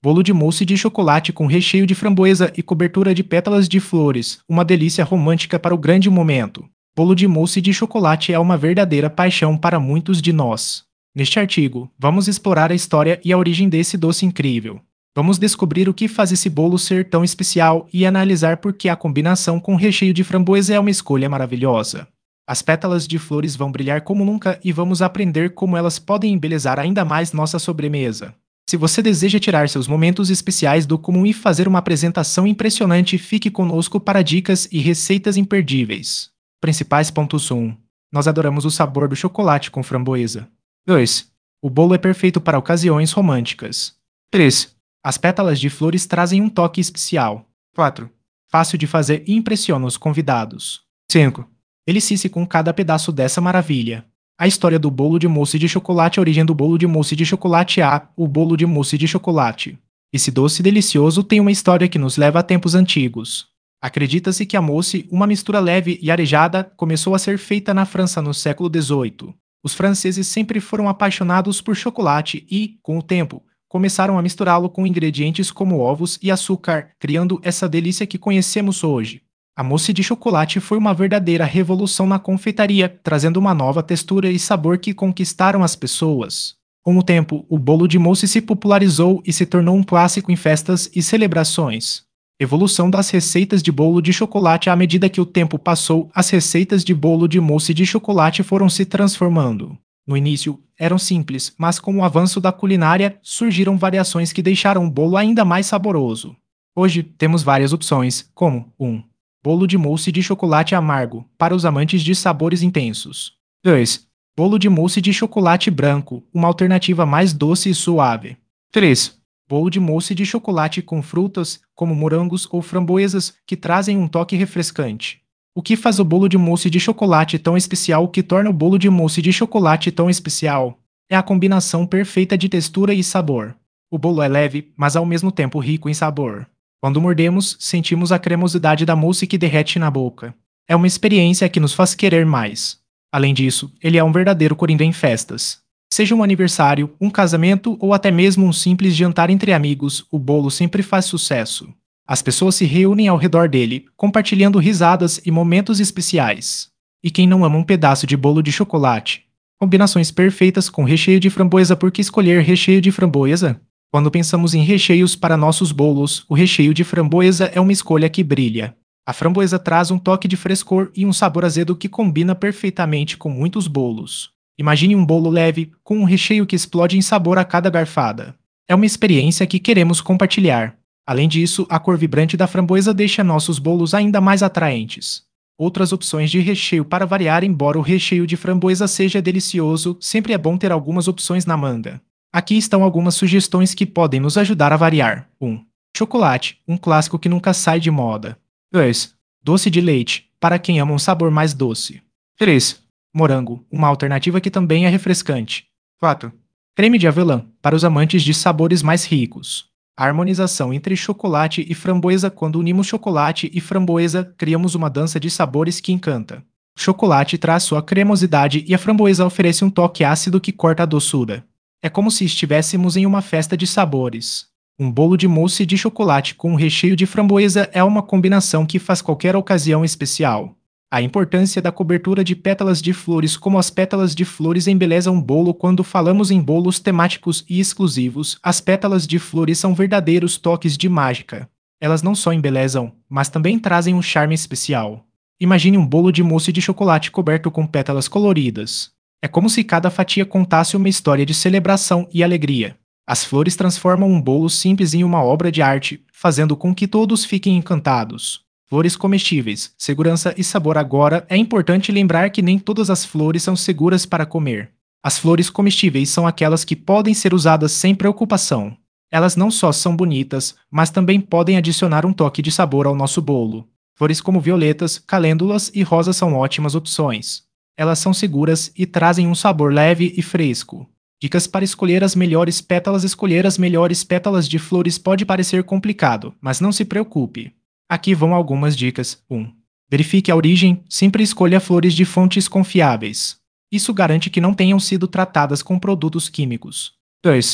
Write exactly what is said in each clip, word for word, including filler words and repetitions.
Bolo de mousse de chocolate com recheio de framboesa e cobertura de pétalas de flores, uma delícia romântica para o grande momento. Bolo de mousse de chocolate é uma verdadeira paixão para muitos de nós. Neste artigo, vamos explorar a história e a origem desse doce incrível. Vamos descobrir o que faz esse bolo ser tão especial e analisar por que a combinação com recheio de framboesa é uma escolha maravilhosa. As pétalas de flores vão brilhar como nunca e vamos aprender como elas podem embelezar ainda mais nossa sobremesa. Se você deseja tirar seus momentos especiais do comum e fazer uma apresentação impressionante, fique conosco para dicas e receitas imperdíveis. Principais pontos um. Nós adoramos o sabor do chocolate com framboesa. dois. O bolo é perfeito para ocasiões românticas. três. As pétalas de flores trazem um toque especial. quatro. Fácil de fazer e impressiona os convidados. cinco. Delicie-se com cada pedaço dessa maravilha. A história do bolo de mousse de chocolate. A origem do bolo de mousse de chocolate. A. O bolo de mousse de chocolate. Esse doce delicioso tem uma história que nos leva a tempos antigos. Acredita-se que a mousse, uma mistura leve e arejada, começou a ser feita na França no século dezoito. Os franceses sempre foram apaixonados por chocolate e, com o tempo, começaram a misturá-lo com ingredientes como ovos e açúcar, criando essa delícia que conhecemos hoje. A mousse de chocolate foi uma verdadeira revolução na confeitaria, trazendo uma nova textura e sabor que conquistaram as pessoas. Com o tempo, o bolo de mousse se popularizou e se tornou um clássico em festas e celebrações. Evolução das receitas de bolo de chocolate. À medida que o tempo passou, as receitas de bolo de mousse de chocolate foram se transformando. No início, eram simples, mas com o avanço da culinária, surgiram variações que deixaram o bolo ainda mais saboroso. Hoje, temos várias opções, como um. Bolo de mousse de chocolate amargo, para os amantes de sabores intensos. dois. Bolo de mousse de chocolate branco, uma alternativa mais doce e suave. três. Bolo de mousse de chocolate com frutas, como morangos ou framboesas, que trazem um toque refrescante. O que faz o bolo de mousse de chocolate tão especial? O que torna o bolo de mousse de chocolate tão especial? É a combinação perfeita de textura e sabor. O bolo é leve, mas ao mesmo tempo rico em sabor. Quando mordemos, sentimos a cremosidade da mousse que derrete na boca. É uma experiência que nos faz querer mais. Além disso, ele é um verdadeiro coringa em festas. Seja um aniversário, um casamento ou até mesmo um simples jantar entre amigos, o bolo sempre faz sucesso. As pessoas se reúnem ao redor dele, compartilhando risadas e momentos especiais. E quem não ama um pedaço de bolo de chocolate? Combinações perfeitas com recheio de framboesa. Por que escolher recheio de framboesa? Quando pensamos em recheios para nossos bolos, o recheio de framboesa é uma escolha que brilha. A framboesa traz um toque de frescor e um sabor azedo que combina perfeitamente com muitos bolos. Imagine um bolo leve, com um recheio que explode em sabor a cada garfada. É uma experiência que queremos compartilhar. Além disso, a cor vibrante da framboesa deixa nossos bolos ainda mais atraentes. Outras opções de recheio para variar. Embora o recheio de framboesa seja delicioso, sempre é bom ter algumas opções na manga. Aqui estão algumas sugestões que podem nos ajudar a variar. um. Chocolate, um clássico que nunca sai de moda. dois. Doce de leite, para quem ama um sabor mais doce. três. Morango, uma alternativa que também é refrescante. quatro. Creme de avelã, para os amantes de sabores mais ricos. A harmonização entre chocolate e framboesa. Quando unimos chocolate e framboesa, criamos uma dança de sabores que encanta. O chocolate traz sua cremosidade e a framboesa oferece um toque ácido que corta a doçura. É como se estivéssemos em uma festa de sabores. Um bolo de mousse de chocolate com um recheio de framboesa é uma combinação que faz qualquer ocasião especial. A importância da cobertura de pétalas de flores. Como as pétalas de flores embelezam o bolo. Quando falamos em bolos temáticos e exclusivos, as pétalas de flores são verdadeiros toques de mágica. Elas não só embelezam, mas também trazem um charme especial. Imagine um bolo de mousse de chocolate coberto com pétalas coloridas. É como se cada fatia contasse uma história de celebração e alegria. As flores transformam um bolo simples em uma obra de arte, fazendo com que todos fiquem encantados. Flores comestíveis, segurança e sabor. Agora, é importante lembrar que nem todas as flores são seguras para comer. As flores comestíveis são aquelas que podem ser usadas sem preocupação. Elas não só são bonitas, mas também podem adicionar um toque de sabor ao nosso bolo. Flores como violetas, calêndulas e rosas são ótimas opções. Elas são seguras e trazem um sabor leve e fresco. Dicas para escolher as melhores pétalas. Escolher as melhores pétalas de flores pode parecer complicado, mas não se preocupe. Aqui vão algumas dicas. um. Verifique a origem. Sempre escolha flores de fontes confiáveis. Isso garante que não tenham sido tratadas com produtos químicos. dois.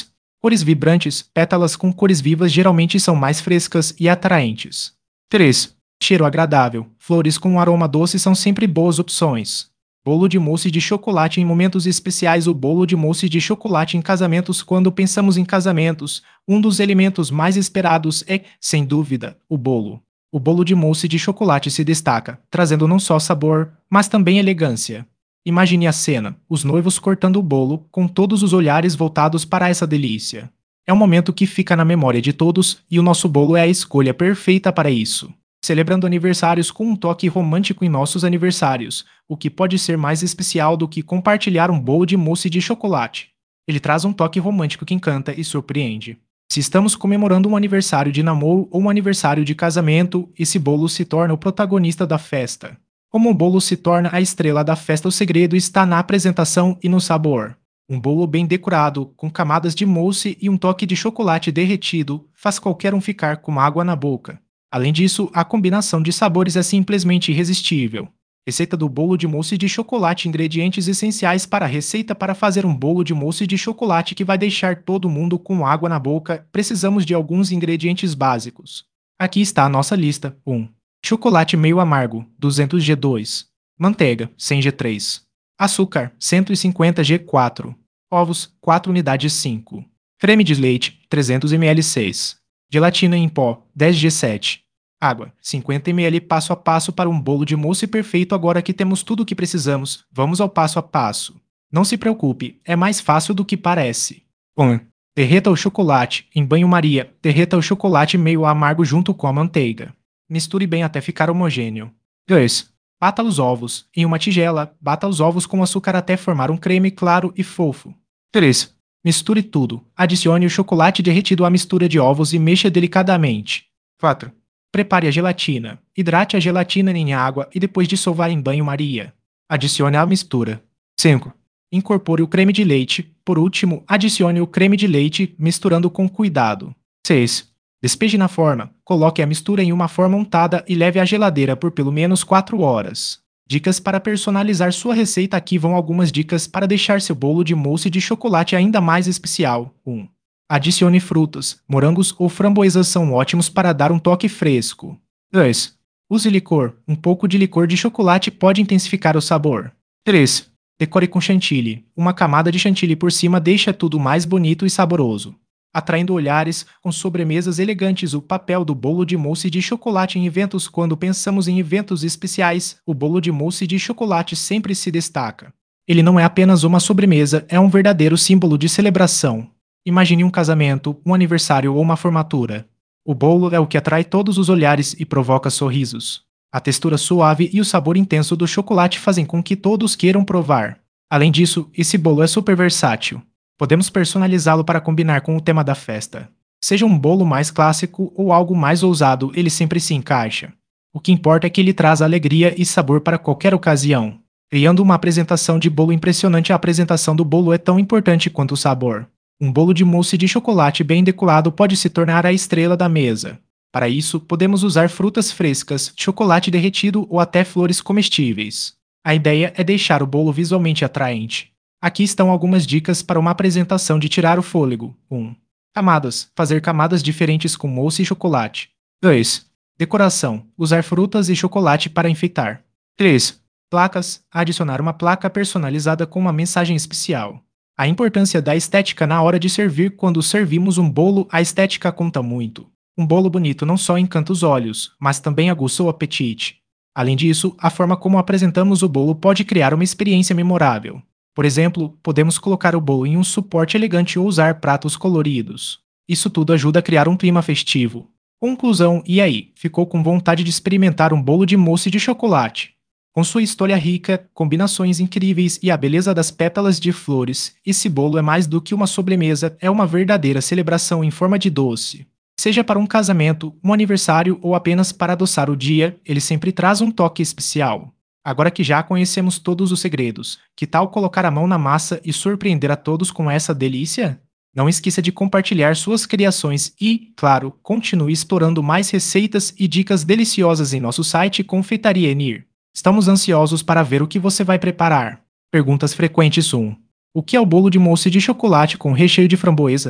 Cores vibrantes, pétalas com cores vivas geralmente são mais frescas e atraentes. três. Cheiro agradável. Flores com um aroma doce são sempre boas opções. Bolo de mousse de chocolate em momentos especiais. O bolo de mousse de chocolate em casamentos. Quando pensamos em casamentos, um dos elementos mais esperados é, sem dúvida, o bolo. O bolo de mousse de chocolate se destaca, trazendo não só sabor, mas também elegância. Imagine a cena, os noivos cortando o bolo, com todos os olhares voltados para essa delícia. É um momento que fica na memória de todos, e o nosso bolo é a escolha perfeita para isso. Celebrando aniversários com um toque romântico em nossos aniversários, o que pode ser mais especial do que compartilhar um bolo de mousse de chocolate. Ele traz um toque romântico que encanta e surpreende. Se estamos comemorando um aniversário de namoro ou um aniversário de casamento, esse bolo se torna o protagonista da festa. Como o bolo se torna a estrela da festa, o segredo está na apresentação e no sabor. Um bolo bem decorado, com camadas de mousse e um toque de chocolate derretido, faz qualquer um ficar com água na boca. Além disso, a combinação de sabores é simplesmente irresistível. Receita do bolo de mousse de chocolate. Ingredientes essenciais para a receita. Para fazer um bolo de mousse de chocolate que vai deixar todo mundo com água na boca, precisamos de alguns ingredientes básicos. Aqui está a nossa lista. um. Chocolate meio amargo, duzentos G dois. Manteiga, cem G três. Açúcar, cento e cinquenta G quatro. Ovos, quatro unidades cinco. Creme de leite, trezentos mililitros seis. Gelatina em pó, dez G sete. Água, cinquenta mililitros. Passo a passo para um bolo de mousse perfeito. Agora que temos tudo o que precisamos, vamos ao passo a passo. Não se preocupe, é mais fácil do que parece. um. Derreta o chocolate. Em banho-maria, derreta o chocolate meio amargo junto com a manteiga. Misture bem até ficar homogêneo. dois. Bata os ovos. Em uma tigela, bata os ovos com açúcar até formar um creme claro e fofo. três. Misture tudo. Adicione o chocolate derretido à mistura de ovos e mexa delicadamente. quatro. Prepare a gelatina. Hidrate a gelatina em água e depois dissolva em banho-maria. Adicione a mistura. cinco. Incorpore o creme de leite. Por último, adicione o creme de leite, misturando com cuidado. seis. Despeje na forma. Coloque a mistura em uma forma untada e leve à geladeira por pelo menos quatro horas. Dicas para personalizar sua receita. Aqui vão algumas dicas para deixar seu bolo de mousse de chocolate ainda mais especial. um. Adicione frutas. Morangos ou framboesas são ótimos para dar um toque fresco. dois. Use licor. Um pouco de licor de chocolate pode intensificar o sabor. três. Decore com chantilly. Uma camada de chantilly por cima deixa tudo mais bonito e saboroso, atraindo olhares, com sobremesas elegantes. O papel do bolo de mousse de chocolate em eventos. Quando pensamos em eventos especiais, o bolo de mousse de chocolate sempre se destaca. Ele não é apenas uma sobremesa, é um verdadeiro símbolo de celebração. Imagine um casamento, um aniversário ou uma formatura. O bolo é o que atrai todos os olhares e provoca sorrisos. A textura suave e o sabor intenso do chocolate fazem com que todos queiram provar. Além disso, esse bolo é super versátil. Podemos personalizá-lo para combinar com o tema da festa. Seja um bolo mais clássico ou algo mais ousado, ele sempre se encaixa. O que importa é que ele traz alegria e sabor para qualquer ocasião, criando uma apresentação de bolo impressionante. A apresentação do bolo é tão importante quanto o sabor. Um bolo de mousse de chocolate bem decorado pode se tornar a estrela da mesa. Para isso, podemos usar frutas frescas, chocolate derretido ou até flores comestíveis. A ideia é deixar o bolo visualmente atraente. Aqui estão algumas dicas para uma apresentação de tirar o fôlego. um. Camadas. Fazer camadas diferentes com mousse e chocolate. dois. Decoração. Usar frutas e chocolate para enfeitar. três. Placas. Adicionar uma placa personalizada com uma mensagem especial. A importância da estética na hora de servir. Quando servimos um bolo, a estética conta muito. Um bolo bonito não só encanta os olhos, mas também aguça o apetite. Além disso, a forma como apresentamos o bolo pode criar uma experiência memorável. Por exemplo, podemos colocar o bolo em um suporte elegante ou usar pratos coloridos. Isso tudo ajuda a criar um clima festivo. Conclusão: e aí, ficou com vontade de experimentar um bolo de mousse de chocolate? Com sua história rica, combinações incríveis e a beleza das pétalas de flores, esse bolo é mais do que uma sobremesa, é uma verdadeira celebração em forma de doce. Seja para um casamento, um aniversário ou apenas para adoçar o dia, ele sempre traz um toque especial. Agora que já conhecemos todos os segredos, que tal colocar a mão na massa e surpreender a todos com essa delícia? Não esqueça de compartilhar suas criações e, claro, continue explorando mais receitas e dicas deliciosas em nosso site Confeitaria Enir. Estamos ansiosos para ver o que você vai preparar. Perguntas frequentes um. O que é o bolo de mousse de chocolate com recheio de framboesa?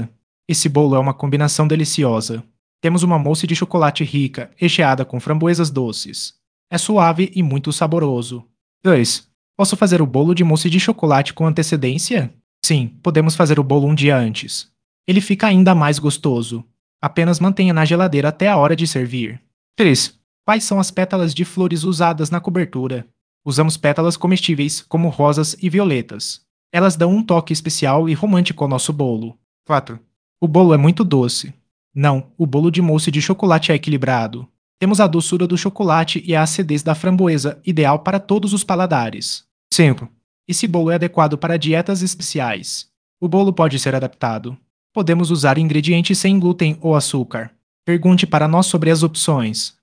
Esse bolo é uma combinação deliciosa. Temos uma mousse de chocolate rica, recheada com framboesas doces. É suave e muito saboroso. dois. Posso fazer o bolo de mousse de chocolate com antecedência? Sim, podemos fazer o bolo um dia antes. Ele fica ainda mais gostoso. Apenas mantenha na geladeira até a hora de servir. três. Quais são as pétalas de flores usadas na cobertura? Usamos pétalas comestíveis, como rosas e violetas. Elas dão um toque especial e romântico ao nosso bolo. quatro. O bolo é muito doce. Não, o bolo de mousse de chocolate é equilibrado. Temos a doçura do chocolate e a acidez da framboesa, ideal para todos os paladares. cinco. Esse bolo é adequado para dietas especiais. O bolo pode ser adaptado. Podemos usar ingredientes sem glúten ou açúcar. Pergunte para nós sobre as opções.